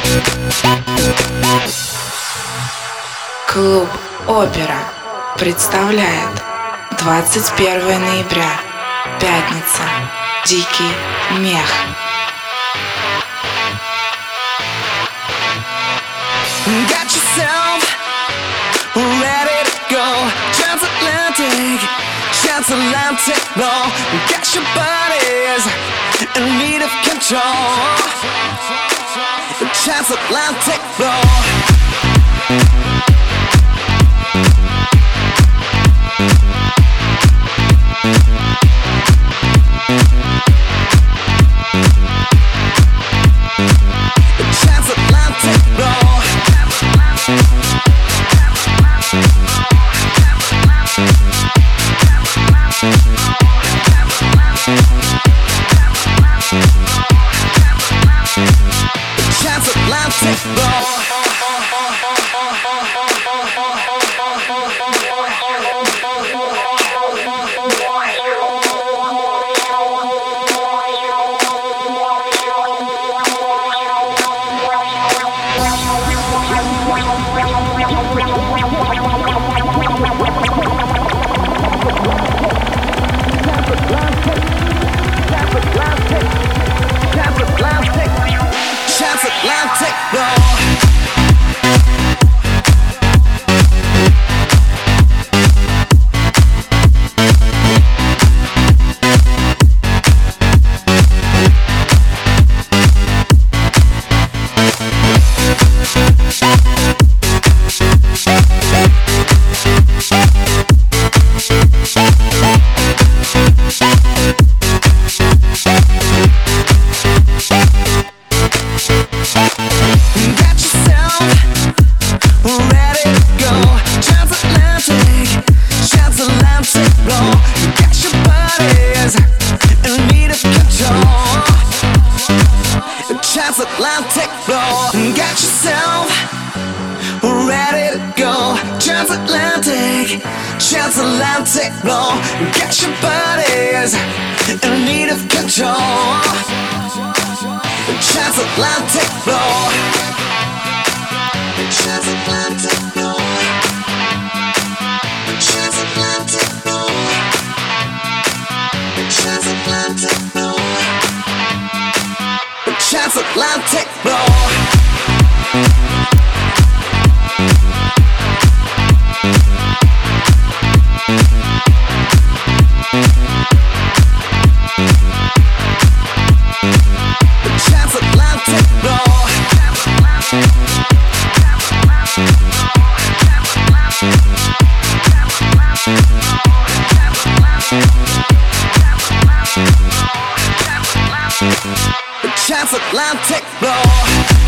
Клуб «Опера» представляет 21 ноября, пятница, Дикий мех. Got yourself ready to go transatlantic law. Got your bodies in need of control. Transatlantic law. Transatlantic flow. Got yourself ready to go. Transatlantic flow. Got your bodies in need of control. Transatlantic flow. Transatlantic flow. Transatlantic flow. Transatlantic flow. Transatlantic flow. Transatlantic flow. Transatlantic flow.